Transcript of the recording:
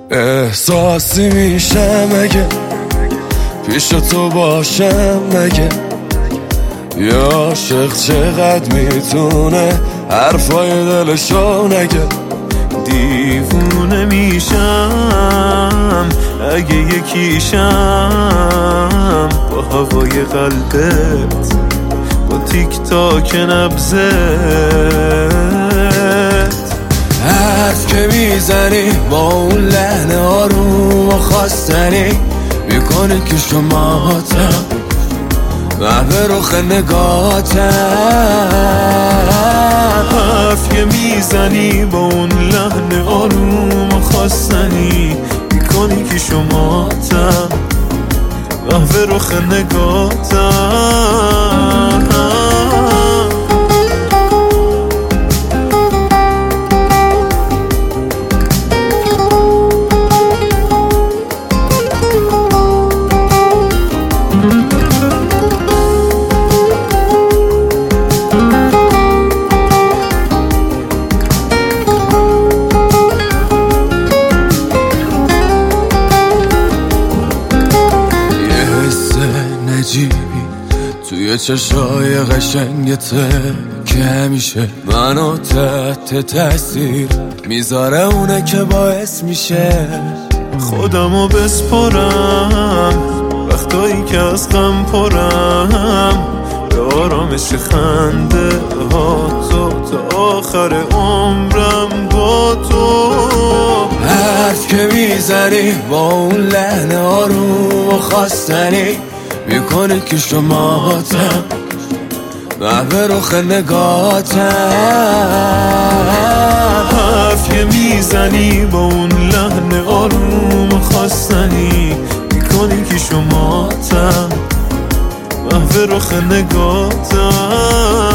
احساسی میشه مگه پیش تو باشم مگه؟ یا عاشق چقدر میتونه حرفای دلشو نگه؟ دیوونه میشم اگه یکیشم با هوای قلبت، با تیک تاک نبضت. حرف که میزنی با اون لحن آروم و خواستنی میکنه که شماتم محو رخ نگاتم. حرف که میزنی با اون لحن آروم و خواستنی میکنی که شماتم محو رخ نگاتم. عجیبی توی چشای قشنگته که همیشه منو تحت تاثیر میذاره، اونه که باعث میشه خودمو بسپرم وقتایی که از غم پرم، به آرامش خنده ها تو تا آخر عمرم با تو. حرف که میزنی با اون لحن آروم و خواستنی میکنه که شماتم محو رخ نگاتم. حرف که میزنی با اون لحن آروم و خواستنی میکنی که شماتم محو رخ نگاتم.